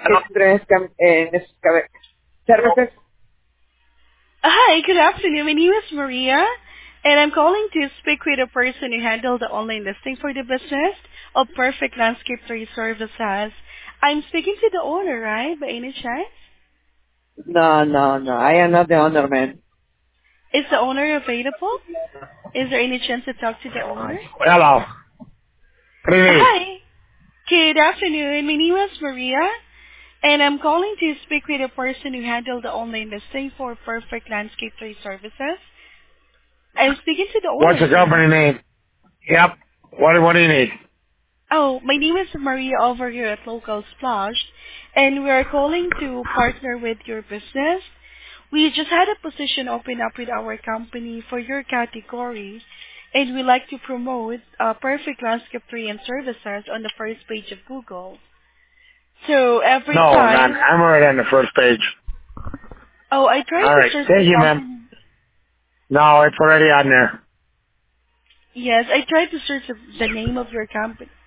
Services. Hi, good afternoon. My name is Maria, and I'm calling to speak with a person who handled the online listing for the business of Perfect Landscape Tree Services. I'm speaking to the owner, right, by any chance? No. I am not the owner, man. Is the owner available? Is there any chance to talk to the owner? Hello. What do you need? Hi, good afternoon. My name is Maria, and I'm calling to speak with a person who handled the online listing for Perfect Landscape Tree Services. I'm speaking to the What's owner, the sir. company name? Yep. What do you need? Oh, my name is Maria over here at Local Splash, and we are calling to partner with your business. We just had a position open up with our company for your category, and we like to promote Perfect Landscape Tree and Services on the first page of Google. So every No, time, I'm already on the first page. oh, I tried All to right. search the Thank you, ma'am. company. No, it's already on there. Yes, I tried to search the name of your company.